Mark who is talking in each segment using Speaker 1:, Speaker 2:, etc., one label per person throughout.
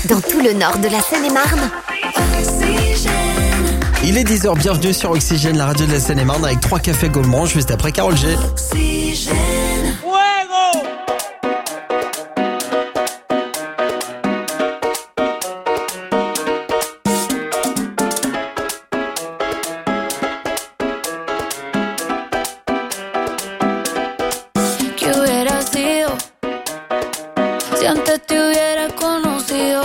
Speaker 1: dans tout le nord de la Seine-et-Marne.
Speaker 2: Il est 10h, bienvenue sur Oxygène, la radio de la Seine-et-Marne avec 3 cafés gourmands juste après Karol G.
Speaker 3: Oxygène.
Speaker 4: Si antes te hubiera conocido,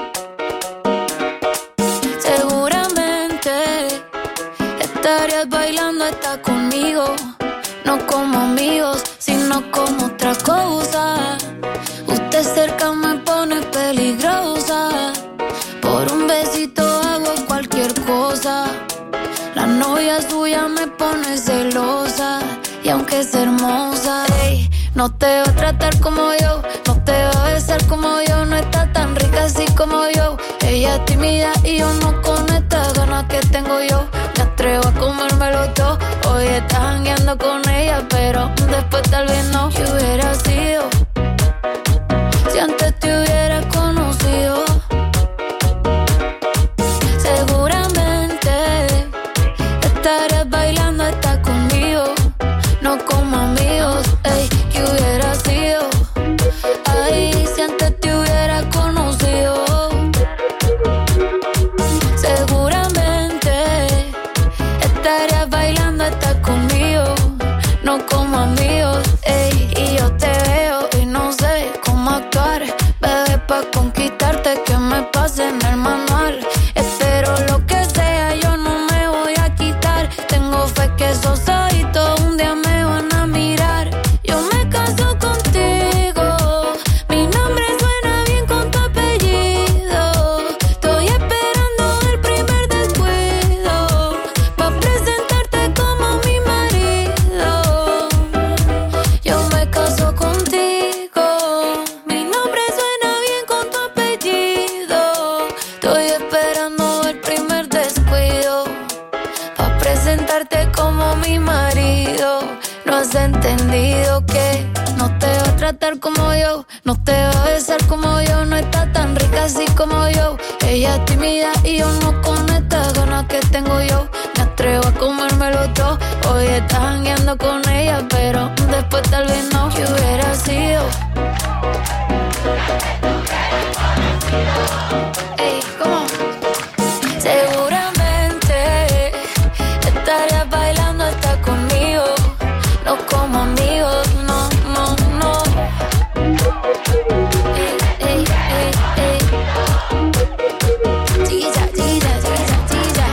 Speaker 4: seguramente estarías bailando hasta conmigo. No como amigos, sino como otra cosa. Usted cerca me pone peligrosa. Por un besito hago cualquier cosa. La novia suya me pone celosa. Y aunque es hermosa, ey, no te va a tratar como yo, no te va a besar como yo, no está tan rica así como yo. Ella es tímida y yo no con estas ganas que tengo yo. Me atrevo a comérmelo todo. Hoy estás jangueando con ella, pero después tal vez no. ¿Qué hubiera sido si antes te hubiera conocido? Seguramente estarías bailando hasta conmigo. No como amigos, ey, ¿qué hubiera sido? Ay, si antes te hubiera conocido. Seguramente estarías bailando hasta conmigo. No como amigos, ey, y yo te veo y no sé cómo actuar. Bebé, pa' conquistarte que me pase en el manual. Espero lo que sea, yo no me voy a quitar. Tengo fe que esos ojitos un día me van a mirar. Yo me caso contigo, mi nombre suena bien con tu apellido. Estoy esperando el primer descuido pa' presentarte como mi marido. Yo me caso contigo, mi nombre suena bien con tu apellido. Estoy esperando el primer descuido pa' presentarte como mi marido. No has entendido que no te va a tratar como yo, no te va a besar como yo, no está tan rica así como yo. Ella es tímida y yo no con estas ganas que tengo yo. Me atrevo a comérmelo todo. Hoy estás jangueando con ella, pero después tal vez no. ¿Qué hubiera sido? Ey, ¿cómo? Seguramente estarías bailando hasta conmigo. No como amigos, no, no, no. Ey, ey, ey, ey. Chiquilla, chiquilla, chiquilla, chiquilla.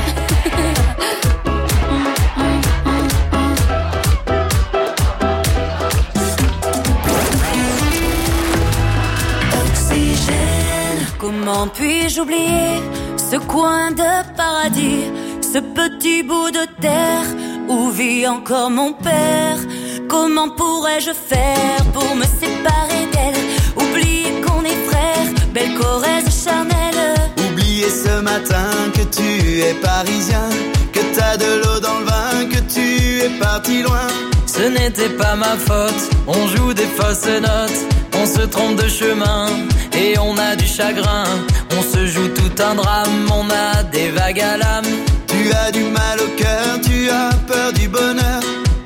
Speaker 3: Oxygène.
Speaker 4: Comment puis-je oublier ce coin de paradis, ce petit bout de terre où vit encore mon père? Comment pourrais-je faire pour me séparer d'elle? Oublier qu'on est frères, belle Corrèze charnelle.
Speaker 5: Oublier ce matin que tu es parisien, que t'as de l'eau dans le vin, que tu es parti loin.
Speaker 6: Ce n'était pas ma faute, on joue des fausses notes, on se trompe de chemin et on a du chagrin. On se joue tout un drame, on a des vagues à l'âme.
Speaker 5: Tu as du mal au cœur, tu as peur du bonheur.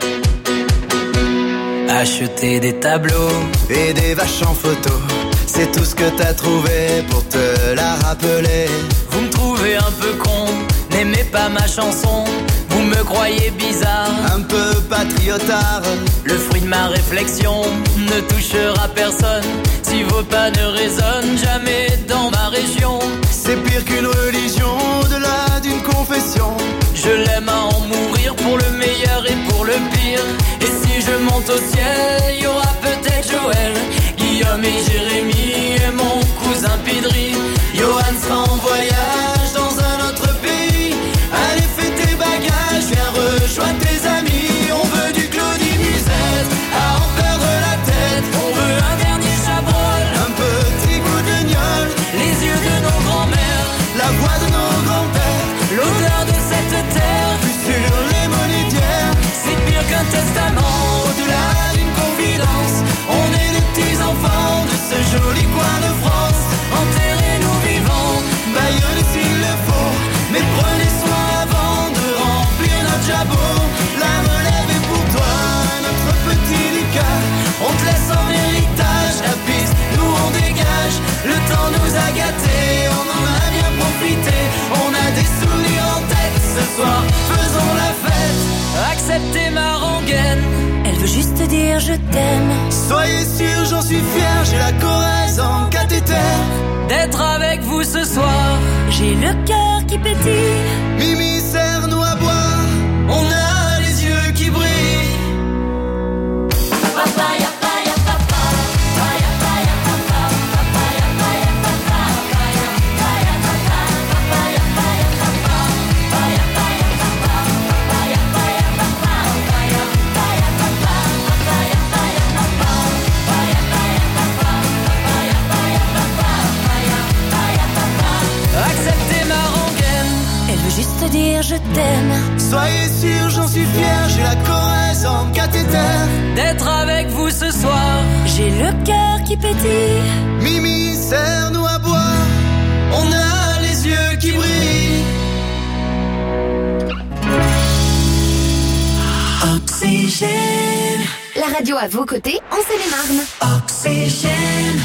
Speaker 6: Acheter des tableaux
Speaker 5: et des vaches en photo, c'est tout ce que t'as trouvé pour te la rappeler.
Speaker 6: Vous me trouvez un peu con, n'aimez pas ma chanson. Vous me croyez bizarre,
Speaker 5: un peu patriotard.
Speaker 6: Le fruit de ma réflexion ne touchera personne. Si vos pas ne résonnent jamais dans ma région.
Speaker 5: C'est pire qu'une religion, au-delà d'une confession.
Speaker 6: Je l'aime à en mourir pour le meilleur et pour le pire. Et si je monte au ciel, il y aura peut-être Joël, Guillaume et Jérémy et mon cousin Pidri. Johan sera en voyage dans un autre pays. Allez, fais tes bagages, viens rejoindre tes amis. On veut du Claudie Musette, à en perdre la tête. On veut un dernier Chabrol,
Speaker 5: un petit coup de gnôle.
Speaker 6: Les yeux de nos grands-mères,
Speaker 5: la voix de nos grands-pères,
Speaker 6: l'odeur de cette terre,
Speaker 5: vue sur les monétières.
Speaker 6: C'est pire qu'un testament,
Speaker 5: au-delà d'une confidence. On est les petits enfants de ce joli coin
Speaker 6: ce soir, faisons la fête. Acceptez ma rengaine,
Speaker 4: Elle veut juste dire je t'aime.
Speaker 5: Soyez sûr, j'en suis fier, j'ai la Corrèze en cathéter.
Speaker 6: d'être avec vous ce soir.
Speaker 4: J'ai le cœur qui pétille.
Speaker 5: Mimi, serre-nous à boire, on a les yeux qui brillent.
Speaker 4: Papaya, papaya, papa. Papaya, papaya, papa. Papaya, papaya, papa. Papaya, papaya, papa. Papaya, papaya, papa. Papaya, papaya, papa. Papaya, papaya, papa. Papaya, papaya, papa. Papaya, papaya, papa. Papaya, papaya, papa. Papaya, papaya, papa. Papaya, papaya, papa.
Speaker 6: Acceptez ma rengaine,
Speaker 4: Elle veut juste dire je t'aime.
Speaker 5: Soyez sûr, j'en suis fier, j'ai la Corrèze en cathéter.
Speaker 6: d'être avec vous ce soir.
Speaker 4: J'ai le cœur qui pétille.
Speaker 5: Mimi, serre-nous à boire, on a les yeux qui brillent.
Speaker 3: Oxygène,
Speaker 1: La radio à vos côtés en Seine-et-Marne.
Speaker 3: oxygène.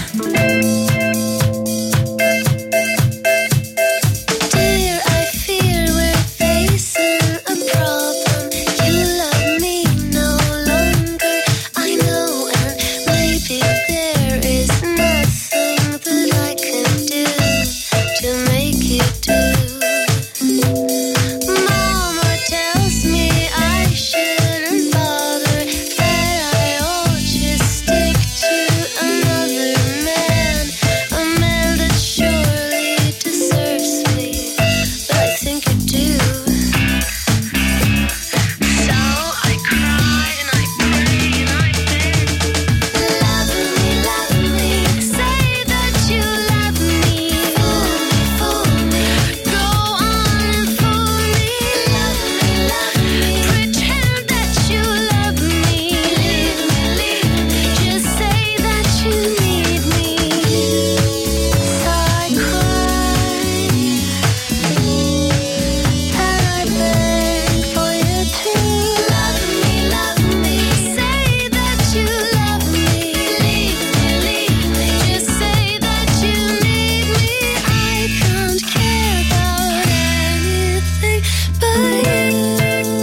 Speaker 4: Dear, I fear we're facing a problem. You love me no longer, I know, and maybe there is nothing that I can do to make you do. Mama tells me I shouldn't bother, that I ought just stick to another man, a man that surely deserves me, but I think I do. So I cry and I pray and I beg, love me, say that you love me, fool me, go on and fool me, love me, pretend that you love me, leave me, just say that you need me. So I cry and I beg for you to love me, say that you love me, leave me, just say that you need me. I can't care about anything but you.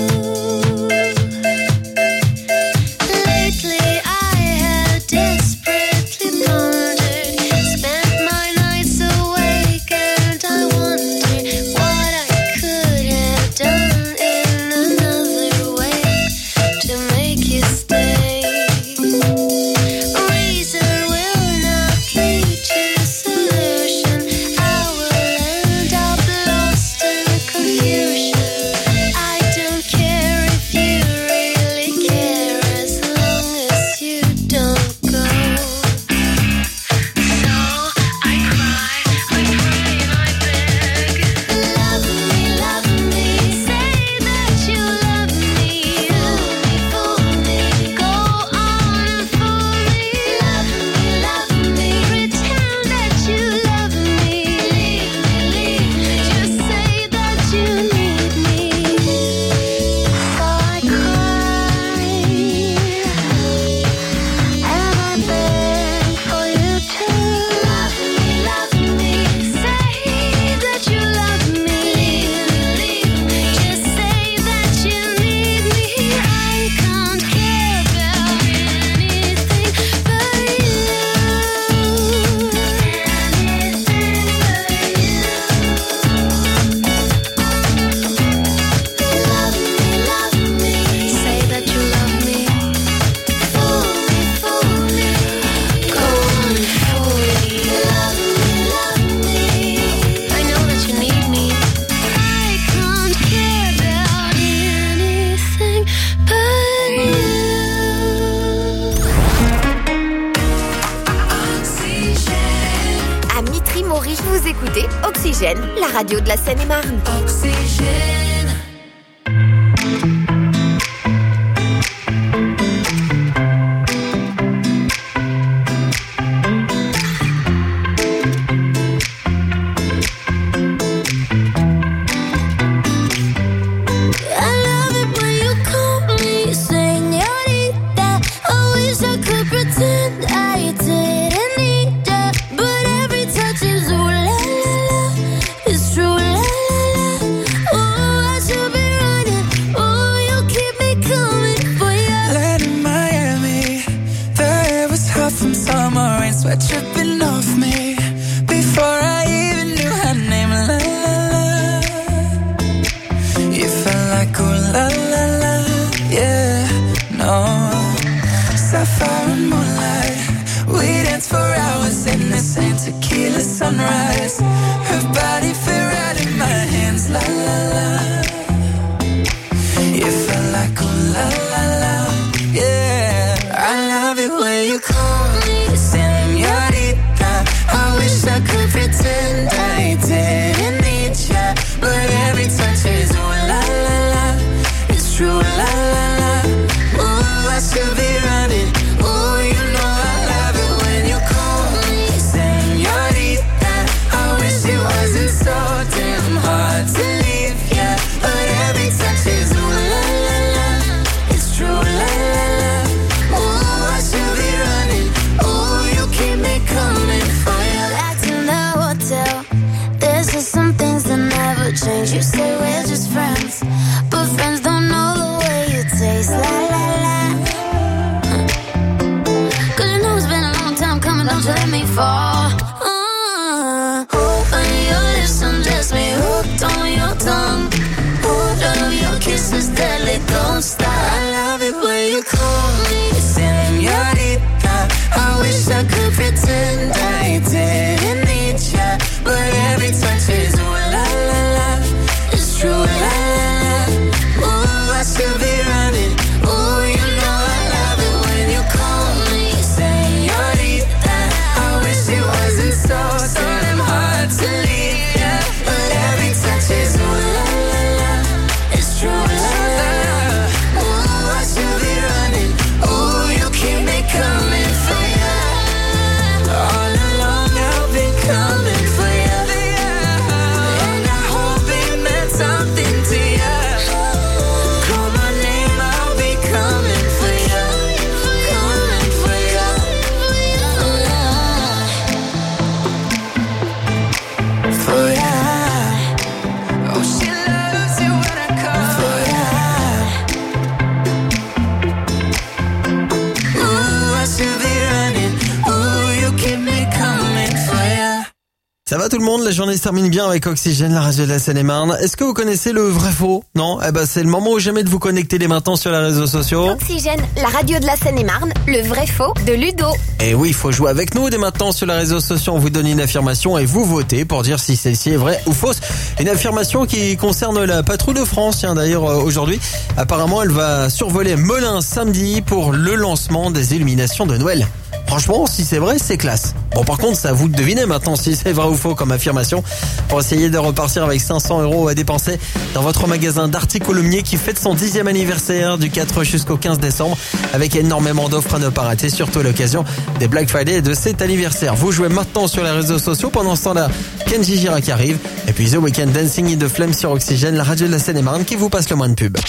Speaker 4: Lately I have desperately pondered, spent my nights awake, and I wonder what I could have done in another way to make you stay. Reason will not lead to solution. I will end up lost in confusion. I don't care if you really care, as long as you don't go. So I cry, I pray and I beg, love me, say that you love me, fool me, go on and fool me, love me, pretend that you love me, leave me, just say that you need me. So I cry and I beg for you to love me, say that you love me, leave me, just say that you need me. I can't care about anything but you. Love me, say that you love me, fool me, go on and fool me, love me, I know that you need me. I can't care about anything but
Speaker 3: Oxygène,
Speaker 1: À Mitry-Mory, vous écoutez Oxygène, la radio de la Seine-et-Marne.
Speaker 3: oxygène.
Speaker 4: I love it when you call me señorita. I wish I could pretend I didn't need that, but every touch is ooh la la la, it's true la la la. Oh, I should
Speaker 6: tequila sunrise. Her body fit right in my hands, la la la. It felt like oh la la la, yeah. I love it when you call me señorita. I wish I could pretend I didn't need ya, but every touch is ooh la la la. It's true, la la la. Ooh, I should be running. Ooh, you know I love it when you call me señorita. I wish it wasn't so damn hard to leave ya, but every touch is ooh la la la. It's true, la la la. Ooh, I should be running. Ooh, you keep me coming for ya.
Speaker 4: Back in the hotel, there's just some things that never change. You say we're just friends, but friends don't know the way you taste. La la la. Cause you know it's been a long time coming, don't you let me fall. On your lips, undress me, hooked on your tongue. Hold of your kisses, deadly, don't stop.
Speaker 6: I love it when you call me señorita. I wish I could pretend I didn't need ya, but every touch is ooh la la la. It's true, la la la. Ooh, I should be running. Ooh, you know I love it when you call me señorita. I wish it wasn't so damn hard to leave ya, but every touch is ooh la la la. It's true, la la la. Ooh, I should be running. Ooh, you keep me coming for ya. All along I've been coming for ya, and I hope it meant something to ya. Call my name, I'll be coming for ya, coming for ya. For ya. Oh, she loves it when I call for ya. Ooh, I should be running. Ooh, you keep me coming for ya.
Speaker 2: Ça va tout le monde, la journée se termine bien avec Oxygène, la radio de la Seine-et-Marne. Est-ce que vous connaissez le vrai faux? Non? Eh ben c'est le moment ou jamais de vous connecter dès maintenant sur les réseaux sociaux.
Speaker 1: Oxygène, la radio de la Seine-et-Marne, le vrai faux de Ludo.
Speaker 2: Et oui, il faut jouer avec nous dès maintenant sur les réseaux sociaux. On vous donne une affirmation et vous votez pour dire si celle-ci est vraie ou fausse. Une affirmation qui concerne la patrouille de France. Tiens, d'ailleurs, aujourd'hui, apparemment, elle va survoler Melun samedi pour le lancement des illuminations de Noël. Franchement, si c'est vrai, c'est classe. Bon, par contre, c'est à vous de deviner maintenant si c'est vrai ou faux comme affirmation pour essayer de repartir avec 500 € à dépenser dans votre magasin d'Arty Coulommiers qui fête son 10e anniversaire du 4 jusqu'au 15 décembre avec énormément d'offres à ne pas rater, surtout à l'occasion des Black Friday de cet anniversaire. Vous jouez maintenant sur les réseaux sociaux. Pendant ce temps-là, Kenji Girac arrive et puis The Weeknd Dancing in the Flames sur Oxygène, la radio de la Seine-et-Marne qui vous passe le moins de pub.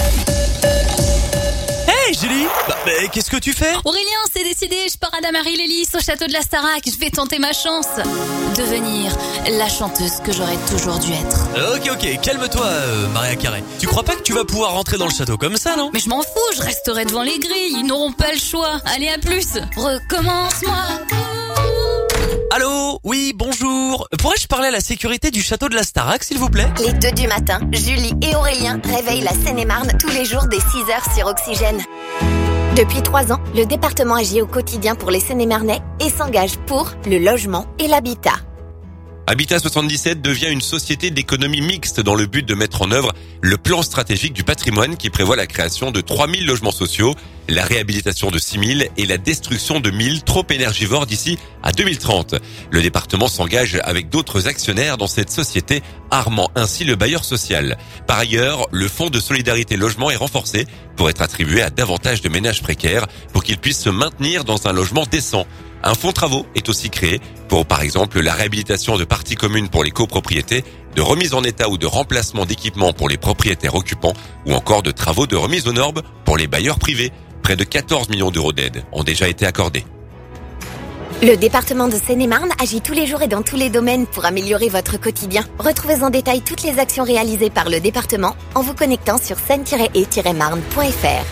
Speaker 7: Hey Julie, mais qu'est-ce que tu fais?
Speaker 8: Aurélien, c'est décidé, je pars à Damary-Lélis au château de la Starac. Je vais tenter ma chance. Devenir la chanteuse que j'aurais toujours dû être.
Speaker 7: Ok, calme-toi Maria Carré. Tu crois pas que tu vas pouvoir rentrer dans le château comme ça, non?
Speaker 8: Mais je m'en fous, je resterai devant les grilles. Ils n'auront pas le choix. Allez, à plus. Recommence-moi.
Speaker 7: Allô? Oui, bonjour. Pourrais-je parler à la sécurité du château de la Starac, s'il vous plaît?
Speaker 1: Les 2 du matin, Julie et Aurélien réveillent la Seine-et-Marne tous les jours dès 6h sur Oxygène. Depuis 3 ans, le département agit au quotidien pour les Seine-et-Marnais et s'engage pour le logement et l'habitat.
Speaker 9: Habitat 77 devient une société d'économie mixte dans le but de mettre en œuvre le plan stratégique du patrimoine qui prévoit la création de 3000 logements sociaux, la réhabilitation de 6000 et la destruction de 1000 trop énergivores d'ici à 2030. Le département s'engage avec d'autres actionnaires dans cette société, armant ainsi le bailleur social. Par ailleurs, le fonds de solidarité logement est renforcé pour être attribué à davantage de ménages précaires pour qu'ils puissent se maintenir dans un logement décent. Un fonds travaux est aussi créé pour, par exemple, la réhabilitation de parties communes pour les copropriétés, de remise en état ou de remplacement d'équipements pour les propriétaires occupants ou encore de travaux de remise aux normes pour les bailleurs privés. Près de 14 millions d'euros d'aide ont déjà été accordés.
Speaker 1: Le département de Seine-et-Marne agit tous les jours et dans tous les domaines pour améliorer votre quotidien. Retrouvez en détail toutes les actions réalisées par le département en vous connectant sur seine-et-marne.fr.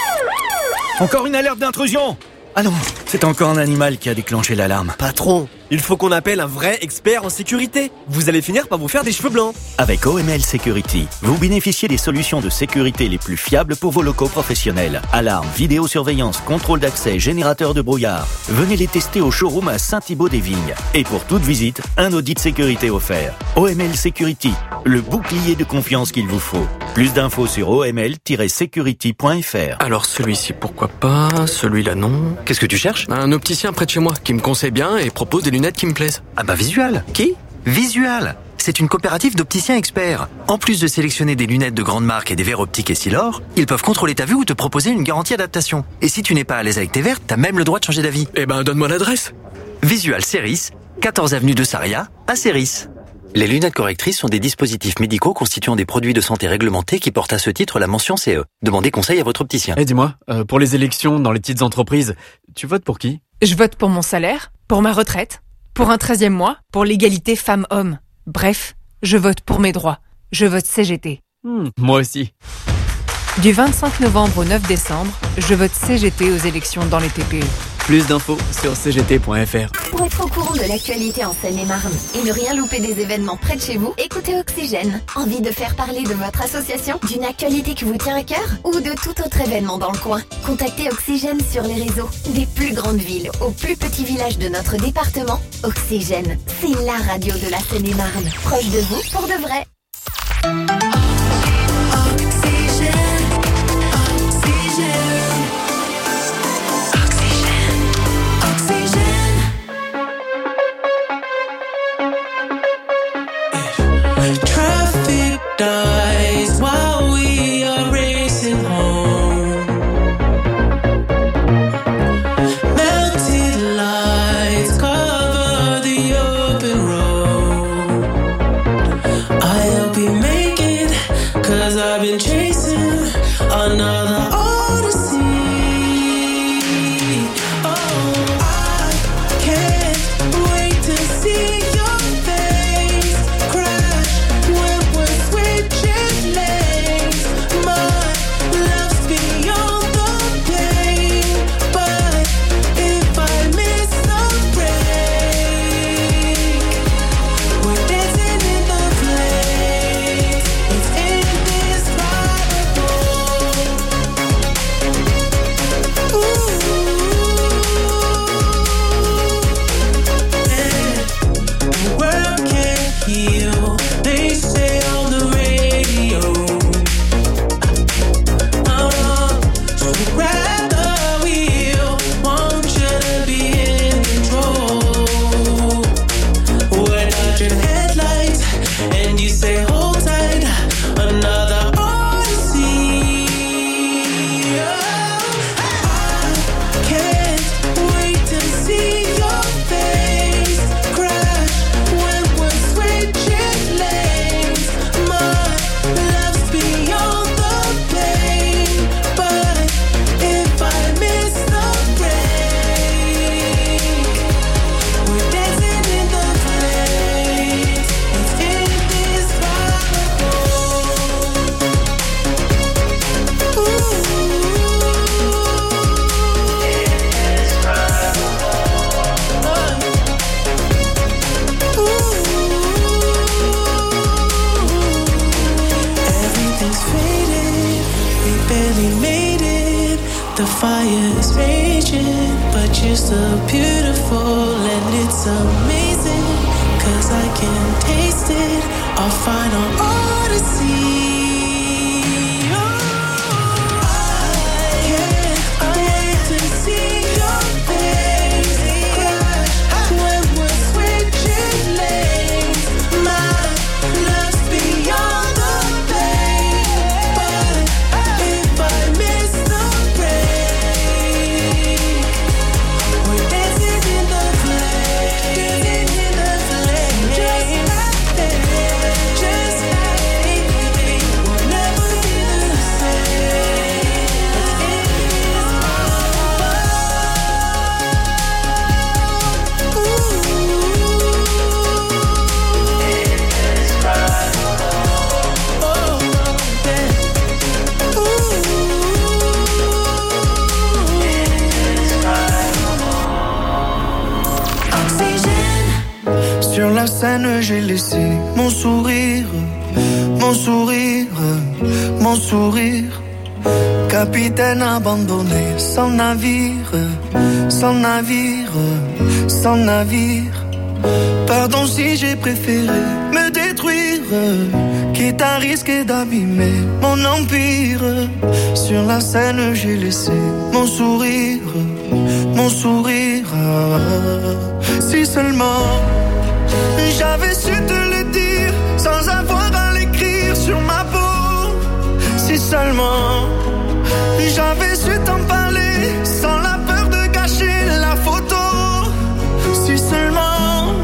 Speaker 10: Encore une alerte d'intrusion! Ah non, c'est encore un animal qui a déclenché l'alarme.
Speaker 11: Patron,
Speaker 10: Il faut qu'on appelle un vrai expert en sécurité. Vous allez finir par vous faire des cheveux blancs.
Speaker 11: Avec OML Security, vous bénéficiez des solutions de sécurité les plus fiables pour vos locaux professionnels. Alarme, vidéosurveillance, contrôle d'accès, générateur de brouillard. Venez les tester au showroom à Saint-Thibaud-des-Vignes. Et pour toute visite, un audit sécurité offert. OML Security, le bouclier de confiance qu'il vous faut. Plus d'infos sur oml-security.fr.
Speaker 12: Alors celui-ci pourquoi pas, celui-là non.
Speaker 13: Qu'est-ce que tu cherches?
Speaker 12: Un opticien près de chez moi qui me conseille bien et propose des lunettes qui me plaisent.
Speaker 13: Ah bah Visual.
Speaker 12: Qui?
Speaker 13: Visual. C'est une coopérative d'opticiens experts. En plus de sélectionner des lunettes de grande marque et des verres optiques Essilor, ils peuvent contrôler ta vue ou te proposer une garantie adaptation. Et si tu n'es pas à l'aise avec tes verres, t'as même le droit de changer d'avis.
Speaker 12: Eh ben donne-moi l'adresse.
Speaker 13: Visual Ceris, 14 avenue de Saria, à Ceris. Les lunettes correctrices sont des dispositifs médicaux constituant des produits de santé réglementés qui portent à ce titre la mention CE. Demandez conseil à votre opticien.
Speaker 14: Eh dis-moi, pour les élections dans les petites entreprises, tu votes pour qui?
Speaker 15: Je vote pour mon salaire, pour ma retraite, pour un 13e mois, pour l'égalité femmes-hommes. Bref, je vote pour mes droits. Je vote CGT.
Speaker 14: Moi aussi.
Speaker 15: Du 25 novembre au 9 décembre, je vote CGT aux élections dans les TPE.
Speaker 14: Plus d'infos sur cgt.fr.
Speaker 1: Pour être au courant de l'actualité en Seine-et-Marne et ne rien louper des événements près de chez vous, écoutez Oxygène. Envie de faire parler de votre association, d'une actualité qui vous tient à cœur ou de tout autre événement dans le coin? Contactez Oxygène sur les réseaux. Des plus grandes villes aux plus petits villages de notre département, Oxygène, c'est la radio de la Seine-et-Marne. Proche de vous pour de vrai.
Speaker 3: Traffic dies while we are racing home. Melted lights cover the open road. I'll be making, 'cause I've been chasing another odyssey. Oh, I can't wait to see your face crash when we're switching lanes. My love's beyond the pain, but if I miss the break, we're dancing in the flames. It's indescribable. Ooh, the world can't heal, they say on the radio. So grab the wheel, want you to be in control. We're dodging headlights, and you say hold tight, another odyssey. Oh, I can't wait to see your face crash when we're switching lanes. My love's beyond the pain, but if I miss the break, we're dancing in the flames. It's indescribable. Everything's faded, we barely made it. The fire is raging, but you're still beautiful and it's amazing. 'Cause I can taste it, our final odyssey. Oh, I can't wait to see your face crash when we're switching lanes. My love's beyond the pain, but if I miss the break, we're dancing in the flames, just like that, just like
Speaker 16: Sur la scène, j'ai laissé mon sourire, mon sourire, mon sourire. Capitaine abandonné, sans navire, sans navire, sans navire. Pardon si j'ai préféré me détruire, quitte à risquer d'abîmer mon empire. Sur la scène, j'ai laissé mon sourire, mon sourire. Si seulement j'avais su te le dire sans avoir à l'écrire sur ma peau. Si seulement j'avais su t'en parler sans la peur de gâcher la photo. Si seulement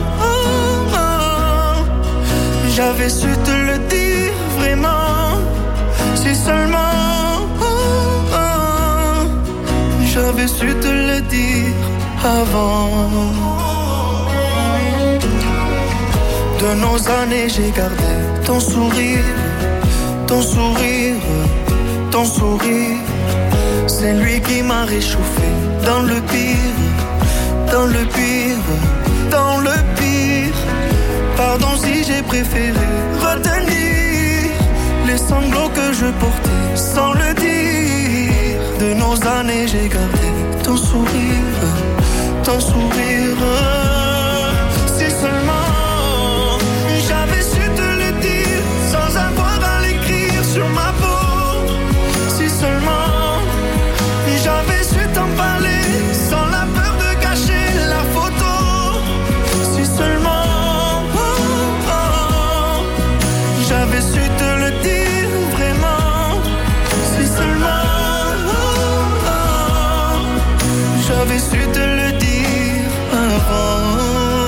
Speaker 16: j'avais su te le dire vraiment. Si seulement j'avais su te le dire avant. De nos années j'ai gardé ton sourire, ton sourire, ton sourire. C'est lui qui m'a réchauffé dans le pire, dans le pire, dans le pire. Pardon si j'ai préféré retenir les sanglots que je portais sans le dire. De nos années j'ai gardé ton sourire, ton sourire. Si seulement j'avais su te le dire sans avoir à l'écrire sur ma peau. Si seulement j'avais su t'en parler sans la peur de gâcher la photo. Si seulement j'avais su te le dire vraiment. Si seulement j'avais su te le dire avant.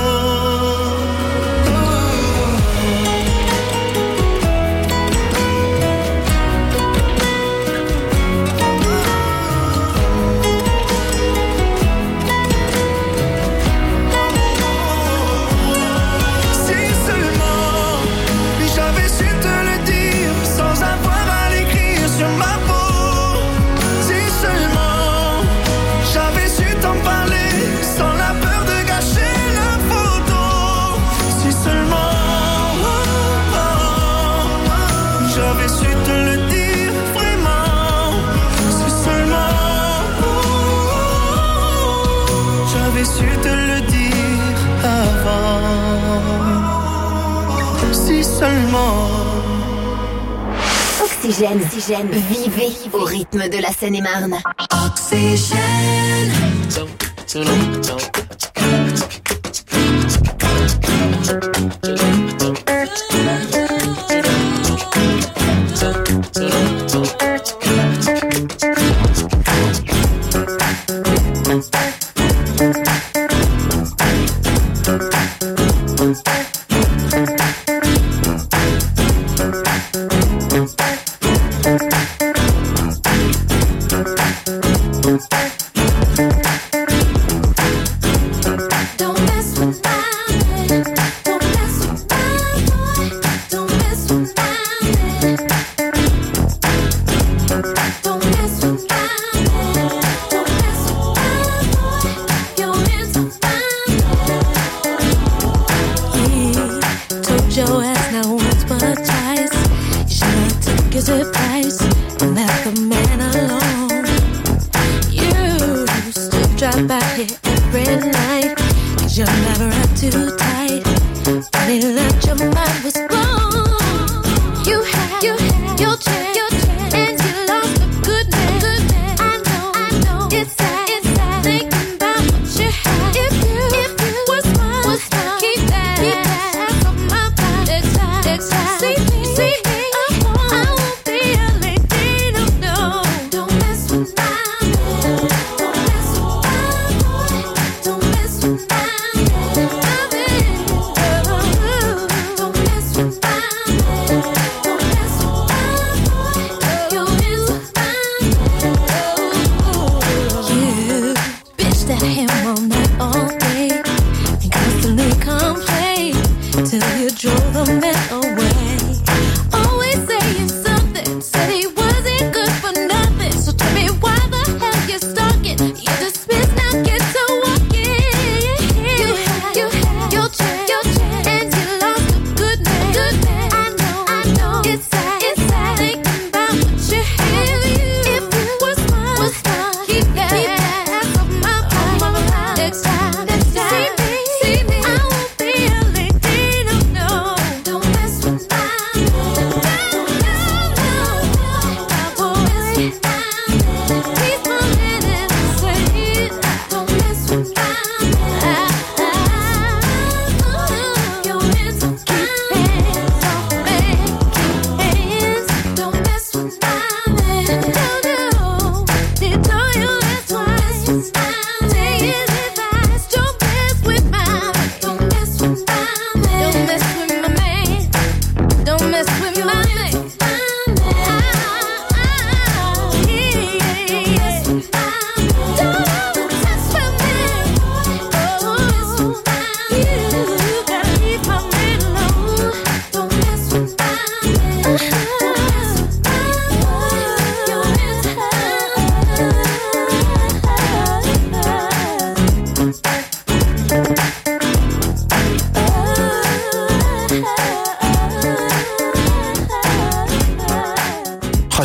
Speaker 16: Su te le dire avant. Si seulement.
Speaker 1: Oxygène, Oxygène, vivez au rythme de la Seine-et-Marne. Oxygène.
Speaker 4: You'll change.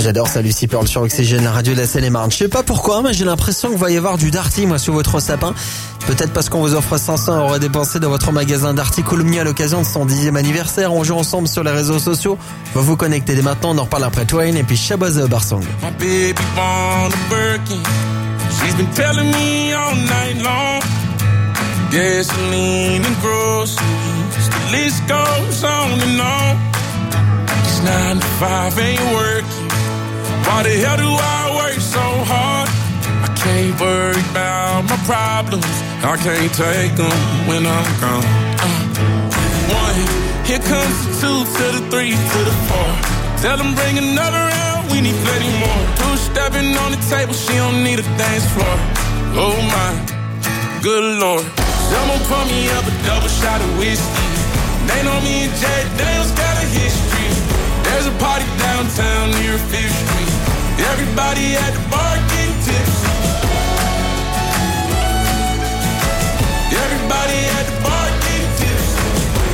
Speaker 2: j'adore ça, Lucy Pearl sur Oxygène, la radio de la Seine-et-Marne. Je sais pas pourquoi, mais j'ai l'impression qu'il va y avoir du Darty, moi, sous votre sapin. Peut-être parce qu'on vous offre 500 € dépensés dans votre magasin Darty Coulommiers à l'occasion de son 10e anniversaire. On joue ensemble sur les réseaux sociaux. On va vous connecter dès maintenant. On en reparle après Twain et puis Shabazz Barsong.
Speaker 17: My baby born a Birkin. She's been telling me all night long. Gasoline and groceries. The list goes on and on. This 9 to 5 ain't working. Why the hell do I work so hard? I can't worry about my problems. I can't take them when I'm gone. 1, here comes the 2 to the 3 to the 4. Tell them bring another round, we need plenty more. 2 stepping on the table, she don't need a dance floor. Oh my, good Lord. Someone pour me up a double shot of whiskey. They know me and Jack Daniels got a history. There's a party downtown near 5th Street. Everybody at the bar getting tipsy. Everybody at the bar getting tipsy.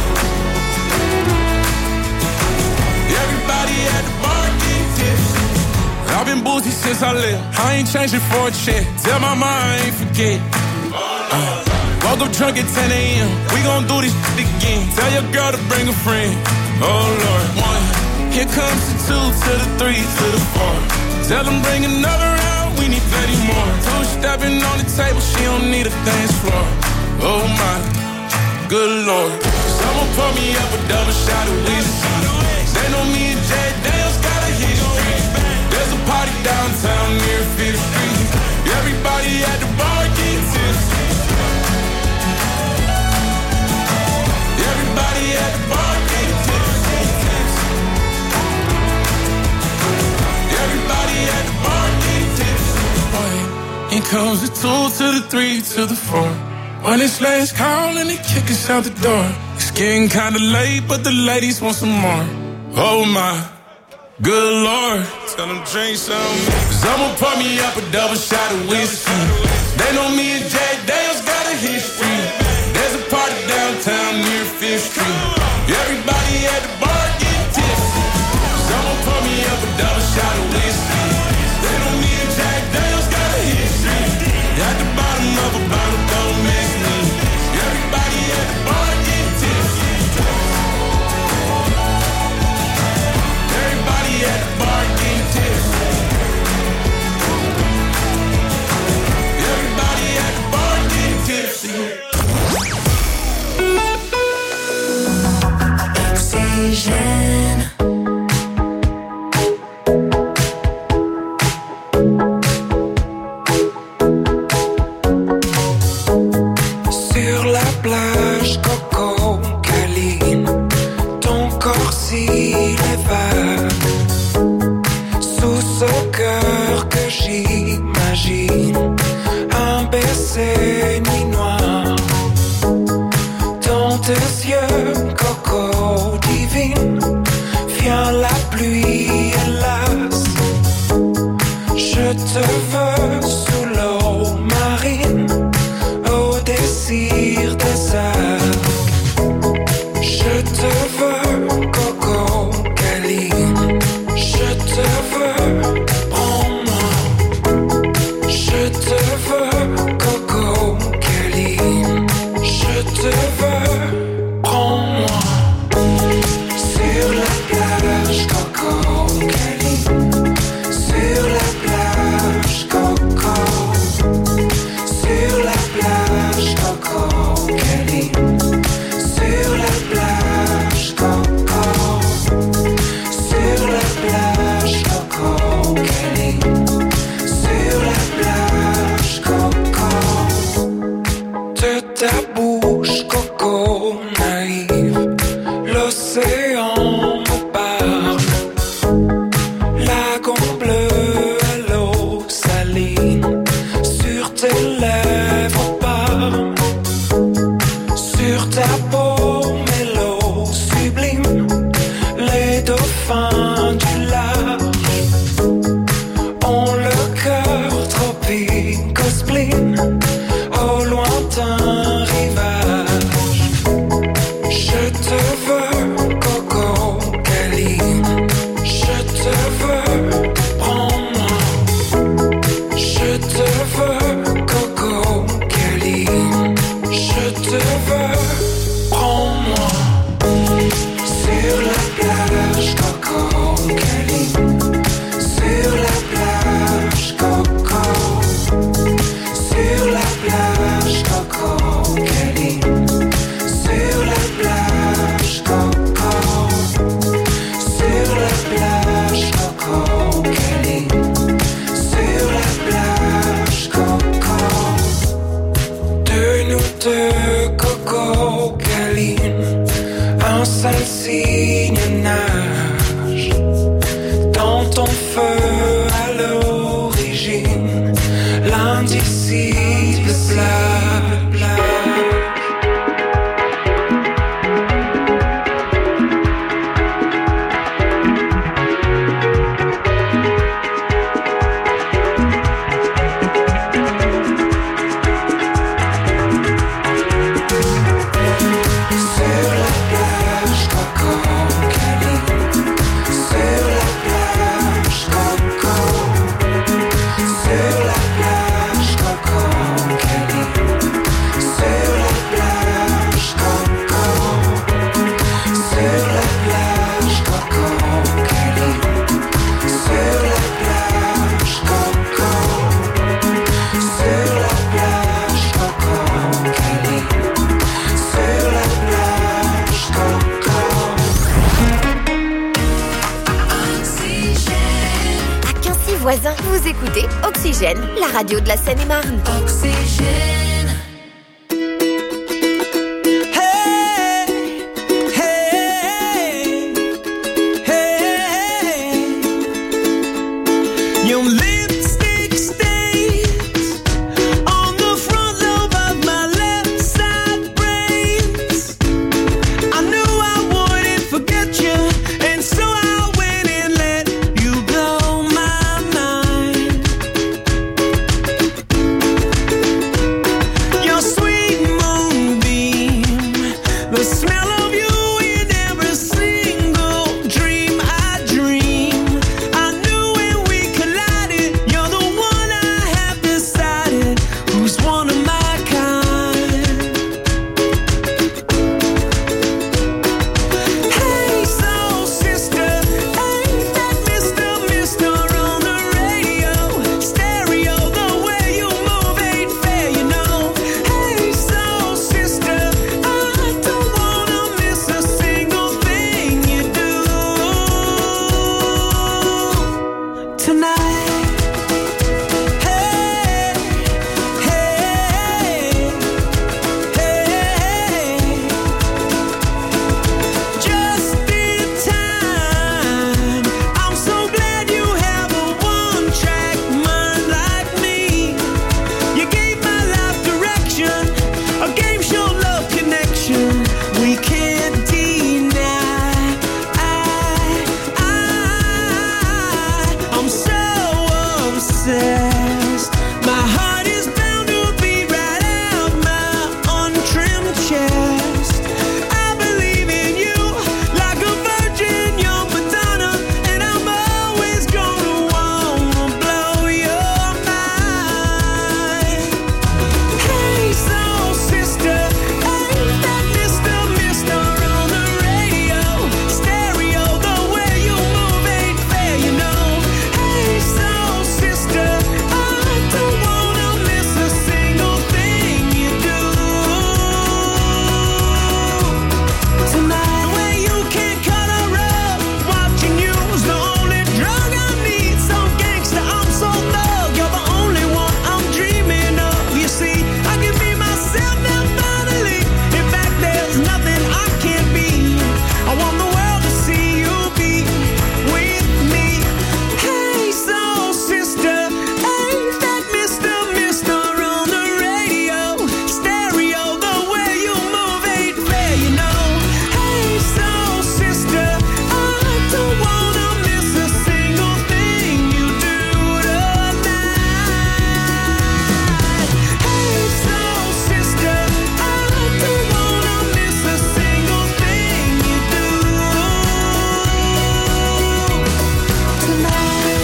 Speaker 17: Everybody at the bar getting tipsy. I've been boozy since I left. I ain't changing for a check. Tell my mom I ain't forget. Woke up drunk at 10 a.m. We gon' do this shit again. Tell your girl to bring a friend. Oh Lord. 1, here comes the 2 to the 3 to the 4. Tell them bring another round, we need plenty more. 2 stepping on the table, she don't need a dance floor. Oh my, good Lord. Someone pour me up a double shot of whiskey. They know me and Jack Daniels got a history. There's a party downtown near 5th Street. Everybody at the bar getting tipsy. Everybody at the bar getting tipsy. Everybody at the bar getting tipsy. Here comes the 2 to the 3 to the 4. When it's last call and they kick us out the door. It's getting kinda late, but the ladies want some more. Oh my, good Lord. Tell them drink some. Someone pour me up a double shot of whiskey. They know me and Jack Daniels got a history. There's a party downtown near 5th Street. Everybody at the bar getting tipsy. Someone pour me up a double shot of whiskey. They know me and Jack Daniels got a history. At the bottom of a bottle, don't mess me. Everybody at the bar getting tipsy. Everybody at the bar getting tipsy. Everybody at the bar getting tipsy. Oxygène.
Speaker 3: Sur la plage, Coco câline, ton corps s'élève sous ce cœur que j'imagine, un baiser nuit noire. Dans tes yeux, Coco divine, vient la pluie, hélas. Je te veux sous l'eau marine, au désir des arcs. Je te veux, Coco câline. Je te veux, prends-moi. Je te veux, Coco câline. Je te veux, prends-moi. Sur la plage, Coco câline. Sur la plage, Coco. Sur la plage, Coco câline. Sur la plage, Coco. Sur la plage, Coco câline. Sur la plage, Coco. De ta bouche, Coco naïve, l'océan me parle. Lagon bleu à l'eau saline, sur tes lèvres parle. Sur ta peau, mélo sublime, les dauphins du large ont le cœur tropique au spleen, au lointain rivage. Je Un seul signe nage dans ton feu à l'origine, l'indicible blabla.
Speaker 1: Voisins, vous écoutez Oxygène, la radio de la Seine-et-Marne.
Speaker 3: Oxygène. Hey, hey, hey. Your lipstick stains on the front lobe of my left side brains. I knew I wouldn't forget you, and so I went and let you blow my mind. Your sweet moonbeam, the smell of you in every single dream I dream. I knew when we collided, you're the one I have decided who's one of my kind. Hey, soul sister, ain't that Mr. on the radio? Stereo, the way you move ain't fair, you know. Hey, soul sister, I don't wanna miss a single thing you do tonight. Hey, hey, hey. Just in time. I'm so glad you have a one-track mind like me. You gave my life direction, a game show love connection we can't deny. I'm so obsessed. My heart is bound to beat right out my untrimmed chest. I believe in you like a virgin, young Madonna, and I'm always gonna wanna blow your mind. Hey, soul sister, ain't that Mr. on the radio? Stereo, the way you move ain't fair, you know. Hey, soul sister, I don't wanna miss a single thing you do tonight. Where you can't cut a rug, watching you's the only drug I need. Some gangster, I'm so thug, you're the only one I'm dreaming of. You see, I can be myself now finally. In fact, there's nothing I can't be. I want the world to see you be with me. Hey, soul sister, ain't that Mr. on the radio? Stereo, the way you move ain't fair, you know. Hey, soul sister, I don't wanna miss a single thing you do tonight. Hey, soul sister, I don't wanna miss a single thing you do tonight.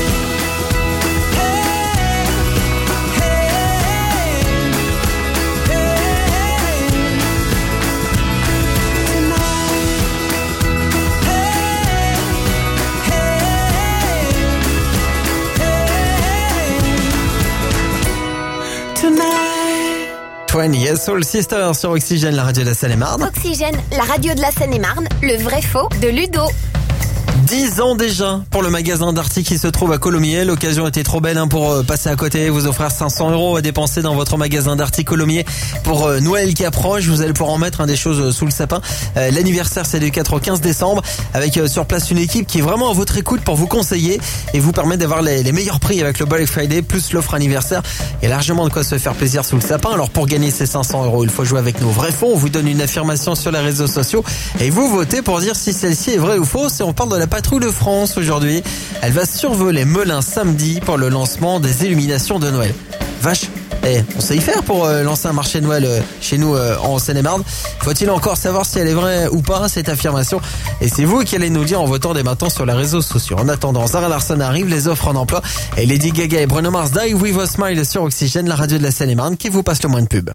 Speaker 3: Tonight.
Speaker 2: 20 Soul Sister sur Oxygène, la radio de la Seine-et-Marne.
Speaker 1: Oxygène, la radio de la Seine-et-Marne, le vrai faux de Ludo.
Speaker 2: 10 ans déjà pour le magasin Darty qui se trouve à Colomiers. L'occasion était trop belle pour passer à côté, vous offrir 500 € à dépenser dans votre magasin Darty Colomiers pour Noël qui approche. Vous allez pouvoir en mettre des choses sous le sapin. L'anniversaire c'est du 4 au 15 décembre avec sur place une équipe qui est vraiment à votre écoute pour vous conseiller et vous permettre d'avoir les meilleurs prix avec le Black Friday plus l'offre anniversaire. Il y a largement de quoi se faire plaisir sous le sapin. Alors pour gagner ces 500 €, il faut jouer avec nos vrais faux. On vous donne une affirmation sur les réseaux sociaux et vous votez pour dire si celle-ci est vraie ou fausse. Et on parle de la patrouille de France aujourd'hui. Elle va survoler Melun samedi pour le lancement des illuminations de Noël. Vache, on sait y faire pour lancer un marché de Noël chez nous en Seine-et-Marne. Faut-il encore savoir si elle est vraie ou pas cette affirmation? Et c'est vous qui allez nous dire en votant dès maintenant sur les réseaux sociaux. En attendant, Zara Larsson arrive, les offres en emploi et Lady Gaga et Bruno Mars Die With a Smile sur Oxygène, la radio de la Seine-et-Marne qui vous passe le moins de pub.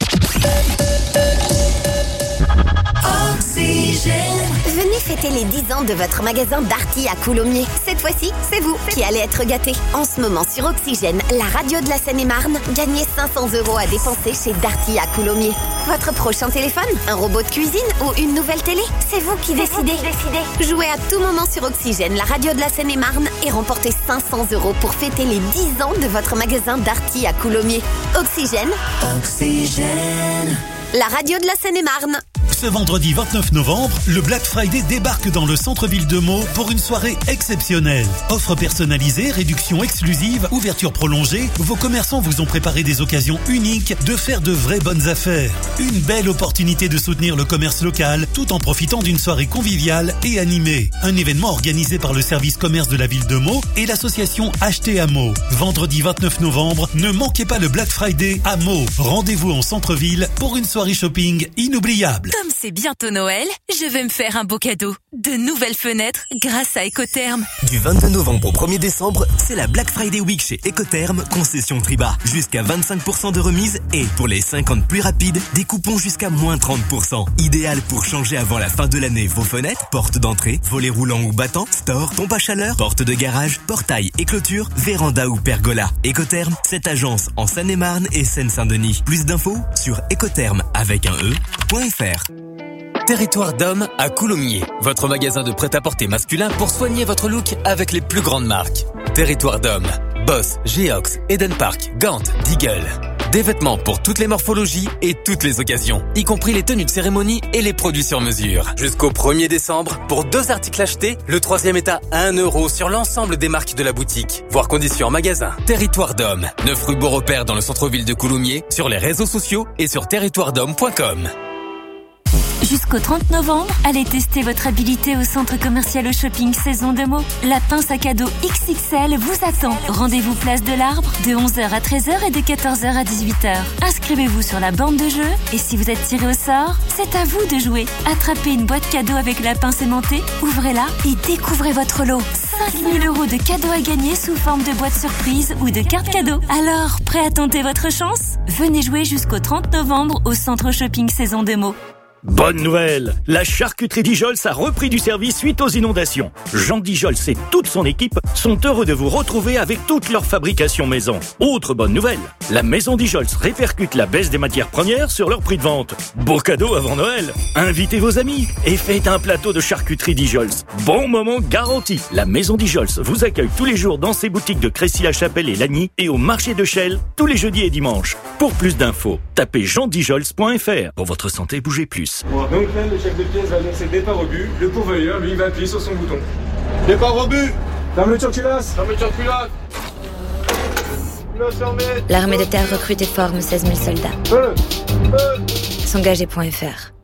Speaker 1: Venez fêter les 10 ans de votre magasin Darty à Coulommiers. Cette fois-ci, c'est vous qui allez être gâtés. En ce moment sur Oxygène, la radio de la Seine-et-Marne, gagnez 500 € à dépenser chez Darty à Coulommiers. Votre prochain téléphone, un robot de cuisine ou une nouvelle télé, c'est vous qui décidez. Jouez à tout moment sur Oxygène, la radio de la Seine-et-Marne et remportez 500 € pour fêter les 10 ans de votre magasin Darty à Coulommiers. Oxygène. La radio de la Seine-et-Marne.
Speaker 18: Ce vendredi 29 novembre, le Black Friday débarque dans le centre-ville de Meaux pour une soirée exceptionnelle. Offres personnalisées, réductions exclusives, ouverture prolongée, vos commerçants vous ont préparé des occasions uniques de faire de vraies bonnes affaires. Une belle opportunité de soutenir le commerce local tout en profitant d'une soirée conviviale et animée. Un événement organisé par le service commerce de la ville de Meaux et l'association Acheter à Meaux. Vendredi 29 novembre, ne manquez pas le Black Friday à Meaux. Rendez-vous en centre-ville pour une soirée shopping inoubliable.
Speaker 19: Comme c'est bientôt Noël, je vais me faire un beau cadeau. De nouvelles fenêtres grâce à Ecotherm.
Speaker 20: Du 22 novembre au 1er décembre, c'est la Black Friday Week chez Ecotherm, concession Triba. Jusqu'à 25% de remise et pour les 50 plus rapides, des coupons jusqu'à moins 30%. Idéal pour changer avant la fin de l'année vos fenêtres, portes d'entrée, volets roulants ou battants, store, pompe à chaleur, porte de garage, portail et clôture, véranda ou pergola. Ecotherm, cette agence en Seine-et-Marne et Seine-Saint-Denis. Plus d'infos sur ecotherm avec un e.fr.
Speaker 21: Territoire d'Homme à Coulommiers, votre magasin de prêt-à-porter masculin pour soigner votre look avec les plus grandes marques. Territoire d'Homme, Boss, Geox, Eden Park, Gant, Deagle. Des vêtements pour toutes les morphologies et toutes les occasions, y compris les tenues de cérémonie et les produits sur mesure. Jusqu'au 1er décembre, pour 2 articles achetés, le 3e est à 1 € sur l'ensemble des marques de la boutique. Voir conditions en magasin. Territoire d'Homme, 9 rue Beaurepaire dans le centre-ville de Coulommiers, sur les réseaux sociaux et sur territoiredhomme.com.
Speaker 22: Jusqu'au 30 novembre, allez tester votre habilité au centre commercial au shopping Saison de Meaux. La pince à cadeau XXL vous attend. Rendez-vous place de l'Arbre de 11h à 13h et de 14h à 18h. Inscrivez-vous sur la borne de jeu et si vous êtes tiré au sort, c'est à vous de jouer. Attrapez une boîte cadeau avec la pince aimantée, ouvrez-la et découvrez votre lot. 5 000 € de cadeaux à gagner sous forme de boîte surprise ou de carte cadeau. Alors, prêt à tenter votre chance? Venez jouer jusqu'au 30 novembre au centre shopping Saison de Meaux.
Speaker 23: Bonne nouvelle! La charcuterie Dijols a repris du service suite aux inondations. Jean Dijols et toute son équipe sont heureux de vous retrouver avec toute leur fabrication maison. Autre bonne nouvelle, la maison Dijols répercute la baisse des matières premières sur leur prix de vente. Beau cadeau avant Noël! Invitez vos amis et faites un plateau de charcuterie Dijols. Bon moment garanti! La maison Dijols vous accueille tous les jours dans ses boutiques de Crécy-la-Chapelle et Lagny et au marché de Chelles tous les jeudis et dimanches. Pour plus d'infos, tapez jeandijols.fr. Pour votre santé, bougez plus.
Speaker 24: Donc là, le chef de pièce va annoncer départ au but. Le pourvoyeur, lui, va appuyer sur son bouton. Départ au but. Fermeture culasse. Fermeture culasse.
Speaker 25: L'armée de terre recrute et forme 16 000 soldats. S'engager.fr.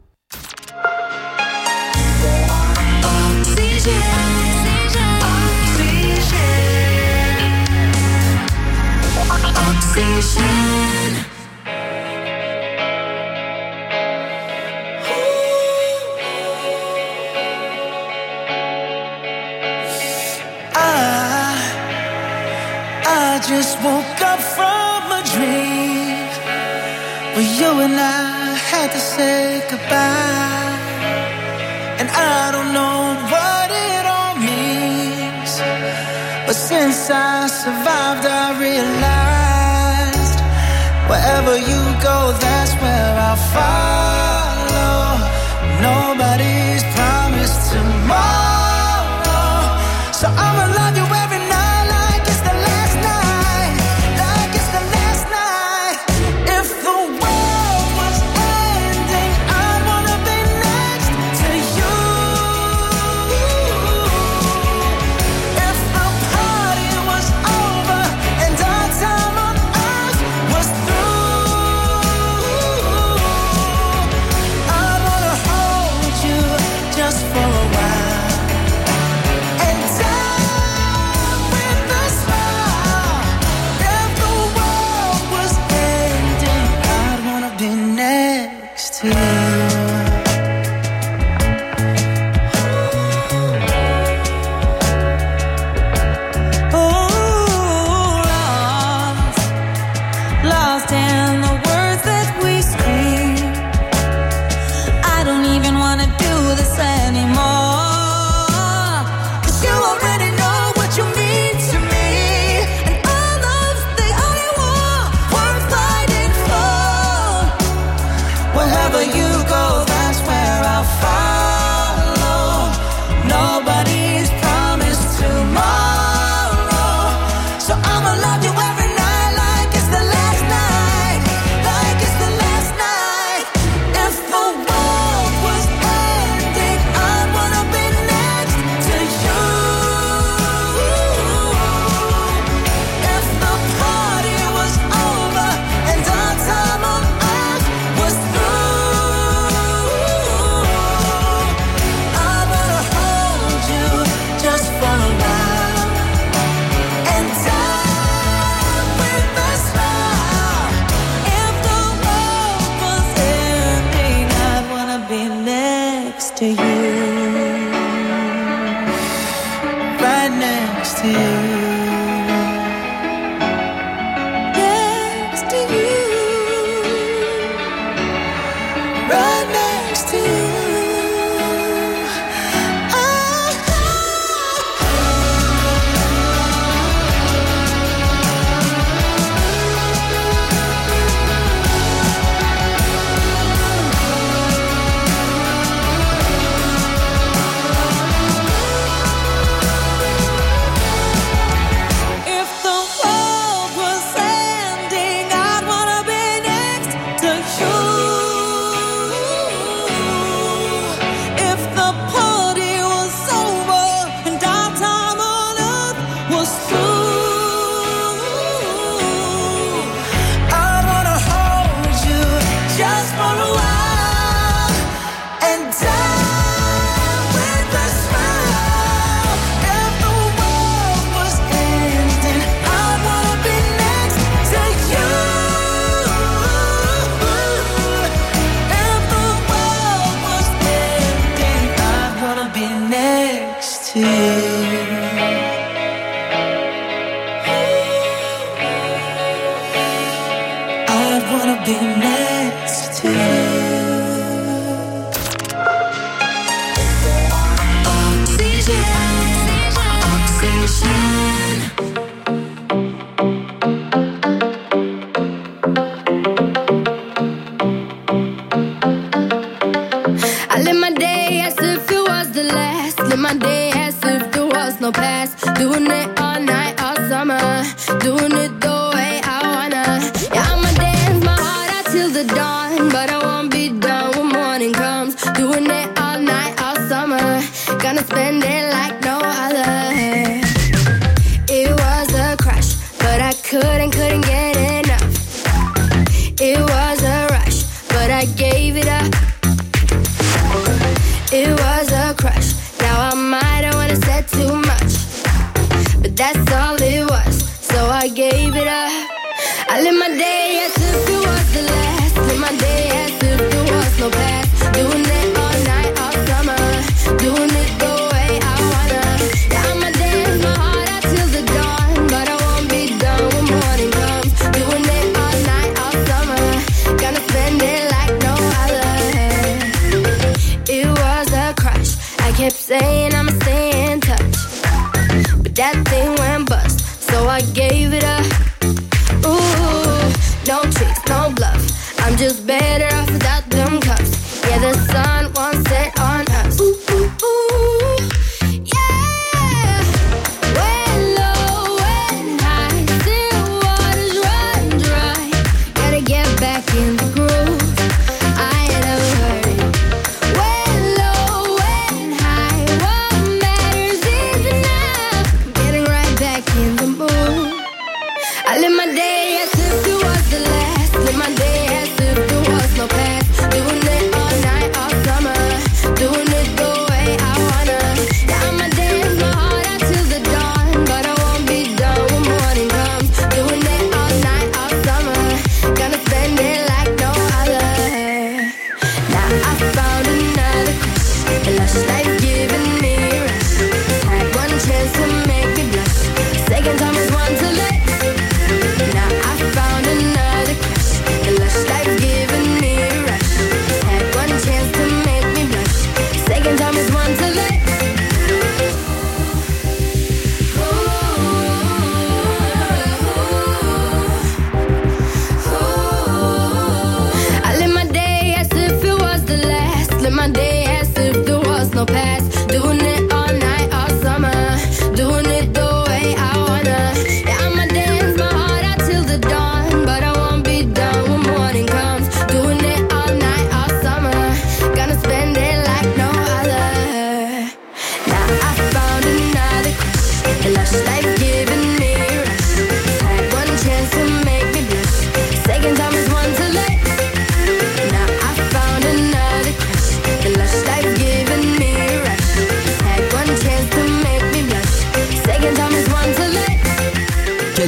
Speaker 3: I just woke up from a dream where you and I had to say goodbye, and I don't know what it all means, but since I survived I realized wherever you go, that's where I'll follow. Nobody's promised tomorrow, right next to you. Next to you, right next to you.
Speaker 4: When low, when high, whoa.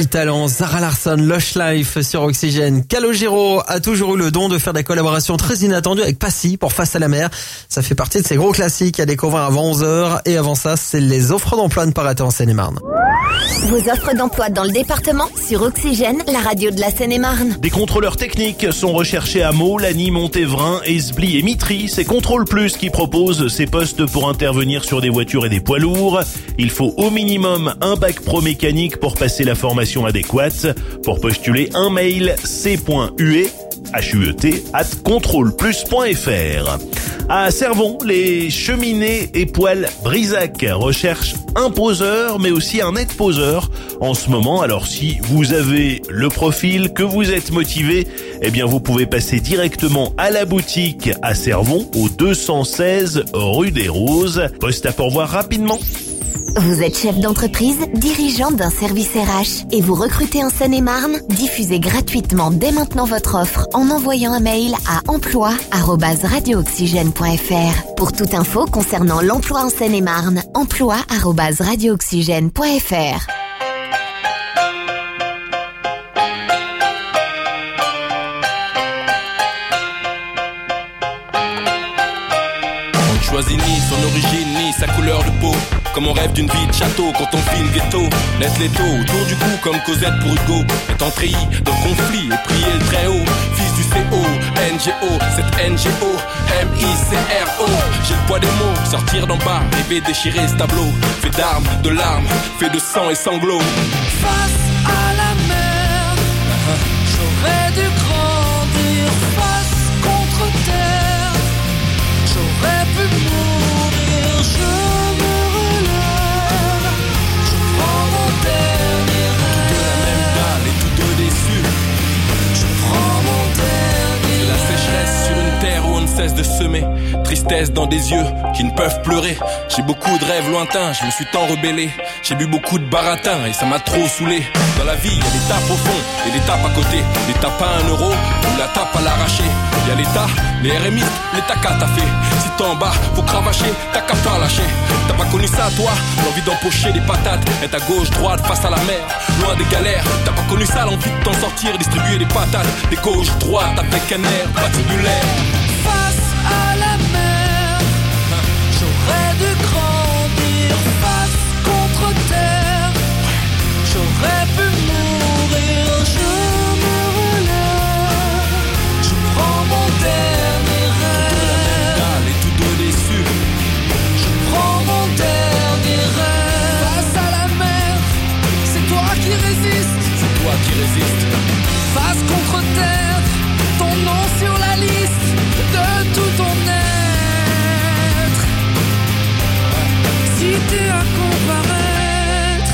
Speaker 2: Quel talent, Zara Larsson, Lush Life sur Oxygène. Calogero a toujours eu le don de faire des collaborations très inattendues avec Passy pour Face à la mer. Ça fait partie de ses gros classiques à découvrir avant 11h. Et avant ça, c'est les offres d'emploi ne pas rater en Seine-et-Marne.
Speaker 1: Vos offres d'emploi dans le département sur Oxygène, la radio de la Seine-et-Marne.
Speaker 5: Des contrôleurs techniques sont recherchés à Meaux, Lagny, Montévrain, Esbly et Mitry. C'est Contrôle Plus qui propose ces postes pour intervenir sur des voitures et des poids lourds. Il faut au minimum un bac pro mécanique pour passer la formation adéquate. Pour postuler, un mail c.huet@contrôleplus.fr. À Cervon, les cheminées et poêles Brisac recherchent un poseur mais aussi un aide-poseur en ce moment. Alors si vous avez le profil, que vous êtes motivé, eh bien vous pouvez passer directement à la boutique à Cervon au 216 rue des Roses. Poste à pourvoir rapidement.
Speaker 1: Vous êtes chef d'entreprise, dirigeant d'un service RH et vous recrutez en Seine-et-Marne? Diffusez gratuitement dès maintenant votre offre en envoyant un mail à emploi@radiooxygène.fr. Pour toute info concernant l'emploi en Seine-et-Marne, emploi@radiooxygène.fr.
Speaker 17: On ne choisit ni son origine ni sa couleur de peau. Comme on rêve d'une vie de château quand on file le ghetto. Net l'étau autour du cou comme Cosette pour Hugo. Étant treillis dans le conflit et prier le très haut. Fils du CO, NGO, cette NGO, MICRO. J'ai le poids des mots, sortir d'en bas, rêver déchirer ce tableau. Fait d'armes, de larmes, fait de sang et sanglots.
Speaker 3: Face à la mer, j'aurais dû grandir. Face contre terre, j'aurais pu mourir. Je me relève, je prends mon dernier rêve.
Speaker 17: De la même dalle et tous deux déçus.
Speaker 3: Je prends mon dernier
Speaker 17: La sécheresse sur une terre où on ne cesse de semer. Tristesse dans des yeux qui ne peuvent pleurer. J'ai beaucoup de rêves lointains, je me suis tant rebellé. J'ai bu beaucoup de baratin et ça m'a trop saoulé. Dans la vie, il y a des tapes au fond et des tapes à côté. Les tapes à 1 euro ou la tape à l'arraché. Il y a l'État, les RMI, les tacas t'as fait. Si t'es en bas, faut cravacher, t'as qu'à pas lâcher. T'as pas connu ça toi, l'envie d'empocher des patates. Être à gauche, droite, face à la mer, loin des galères. T'as pas connu ça, l'envie de t'en sortir, distribuer des patates. Des gauches, droite, avec un air patibulaire.
Speaker 3: Face à la mer, j'aurais dû grandir. Face contre terre, j'aurais pu mourir. Je me relève, je prends mon dernier rêve.
Speaker 17: Dalle et tous deux déçus.
Speaker 3: Je prends mon dernier rêve. Face à la mer, c'est toi qui résistes.
Speaker 17: C'est toi qui résistes.
Speaker 3: Face contre terre, ton nom sur la liste de tout ton être. Si t'es à comparaître,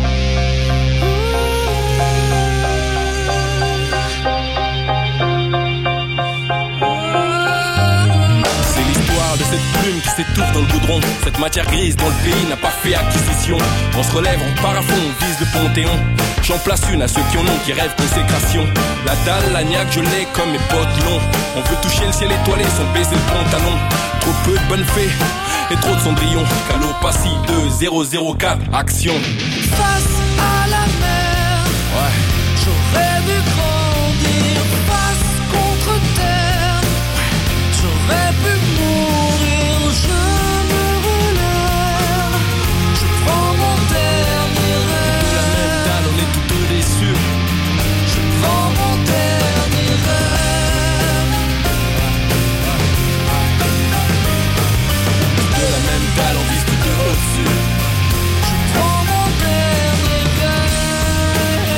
Speaker 17: c'est l'histoire de cette plume qui s'étouffe dans le goudron. Cette matière grise dont le pays n'a pas fait acquisition. On se relève, on part à fond, on vise le Panthéon. J'en place une à ceux qui en ont, qui rêvent consécration. La dalle, la niaque, je l'ai comme mes potes longs. On veut toucher le ciel étoilé sans baiser le pantalon. Trop peu de bonnes fées et trop de cendrillon. Calopassie 2004, action.
Speaker 3: face à la mer,
Speaker 17: Ouais.
Speaker 3: j'aurais dû grandir. Face contre terre, j'aurais pu mourir. Je me relève, je prends mon dernier rêve.
Speaker 17: De la même dalle, on est tous deux déçus.
Speaker 3: Je prends mon dernier rêve.
Speaker 17: De la même dalle, on vise tous deux au-dessus.
Speaker 3: Je prends mon dernier rêve.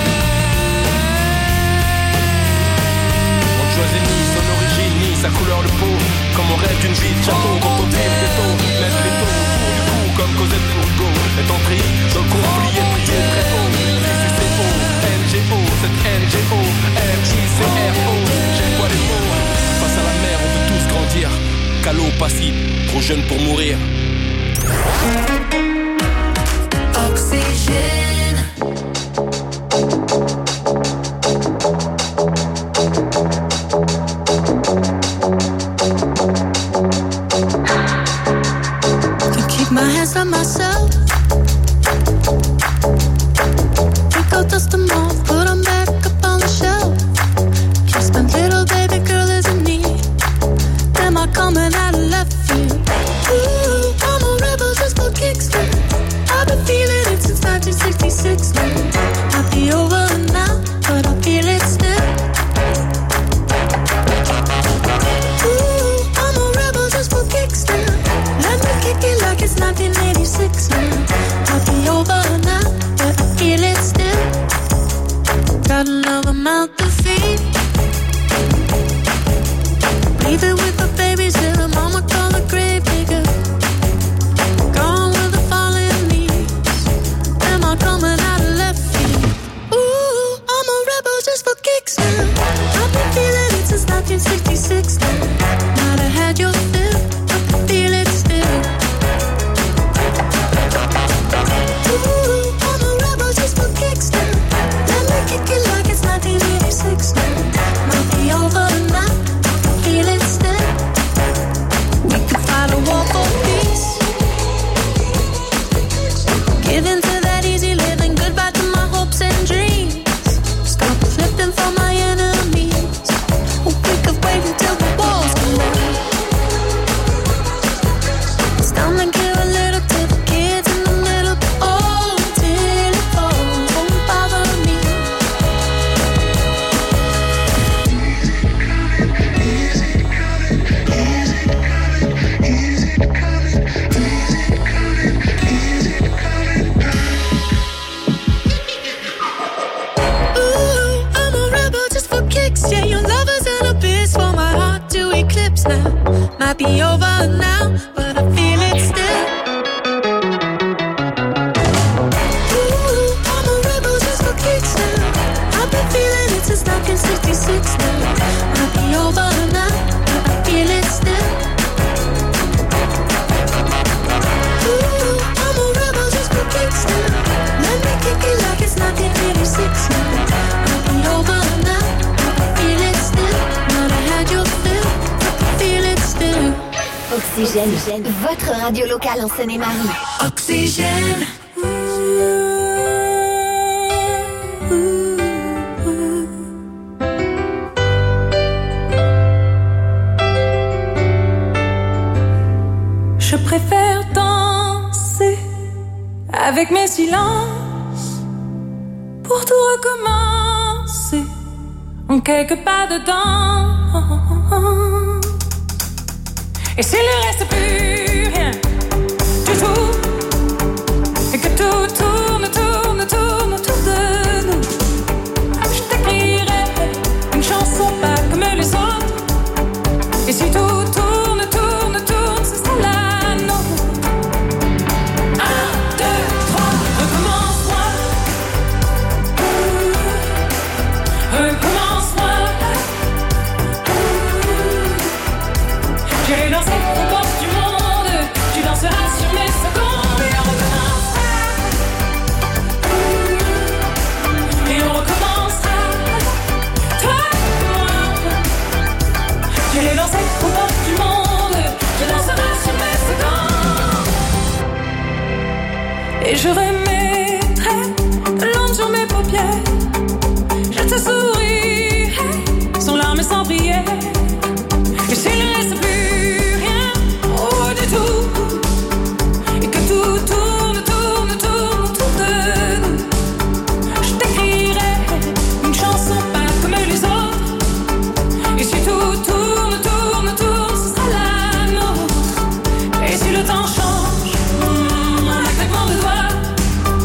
Speaker 17: On ne choisit ni son origine, ni sa couleur de peau. Comme on rêve d'une vie de château, quand on tire des taux. Mettre les taux autour du cou, comme Cosette pour Hugo. Être entré dans le conflit et prier très haut. FUCO, NGO, cette NGO, MICRO. J'ai le poids des mots. Face à la mer, on veut tous grandir. Calo passif, trop jeune pour mourir.
Speaker 3: Oxygène.
Speaker 6: Can keep my hands on myself. We go
Speaker 3: dust them off, put them back up on the shelf. Kiss my little baby girl is in need. Am I coming out of left field? Ooh, I'm a rebel just for kicks now. I've been feeling it since 1966 now. Might be over now, but I feel it still. Ooh, I'm a rebel just for kicks now. Let me kick it like it's 1986 now. Might be over now, but I feel it still. Got another mouth to feed. Leave it with the babies till the mama call the grave digger. Gone with the fallen leaves. Am I coming out of left field? Ooh, I'm a rebel just for kicks now. I've been feeling it since 1966 now. Might have had your fill, but I feel it still. Ooh, I'm a rebel just for kicks now. Let me kick it like it's 1986 now. Might be over now. Feel it still. We could fight a war for peace. Give in to that easy living. Goodbye to my hopes and dreams. Stop flipping for my enemies. We could wait until the walls come down. Stand and give a little to the kids in the middle. Oh, till it falls, won't bother me. Yeah, your love is an abyss for my heart to eclipse now. Might be over now, but I feel it still. Ooh, I'm a rebel just for kicks now. I've been feeling it since 1966 now. Might be over now, but I feel it still. Ooh, I'm a rebel just for kicks now. Let me kick it like it's 1986 now. Might be over now.
Speaker 1: Oxygène, votre radio locale en Seine-et-Marne.
Speaker 3: Oxygène.
Speaker 4: Je préfère danser avec mes silences pour tout recommencer en quelques pas dedans. Et s'il ne reste plus rien du tout, et que tout tourne, tourne, tourne autour de nous, je t'écrirai une chanson pas comme les autres. Et si tout tourne, tourne, tourne, ce sera la nôtre. 1, 2, 3, recommence-moi. Recommence-moi. J'ai dansé aux portes du monde, tu danseras sur mes secondes et on recommencera. Et on recommencera, toi et moi. J'ai dansé aux portes du monde, tu danseras sur mes secondes. Et je remettrai de l'ombre sur mes paupières. Je te sourirai, sans larmes et sans prière. Et s'il ne reste plus et que tout tourne, tourne, tourne autour de nous, je t'écrirai une chanson pas comme les autres. Et si tout tourne, tourne, tourne, ce sera la nôtre. Et si le temps change, un claquement de doigts,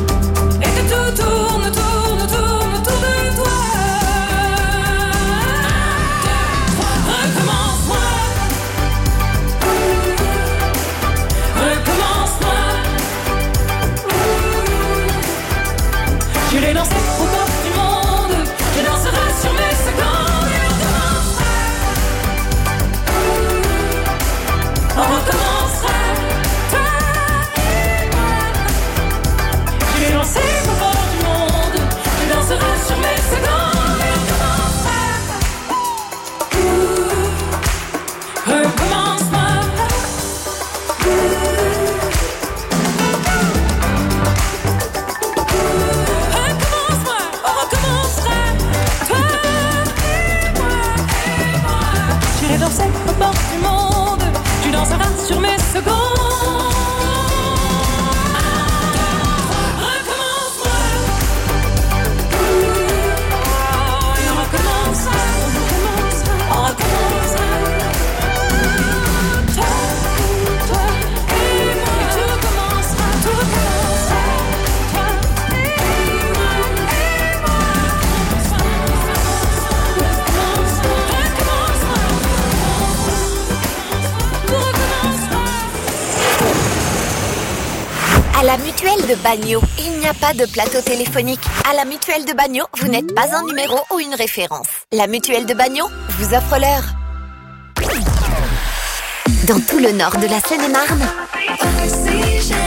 Speaker 1: À la Mutuelle de Bagnols, il n'y a pas de plateau téléphonique. À la Mutuelle de Bagnols, vous n'êtes pas un numéro ou une référence. La Mutuelle de Bagnols vous offre l'heure. Dans tout le nord de la Seine-et-Marne,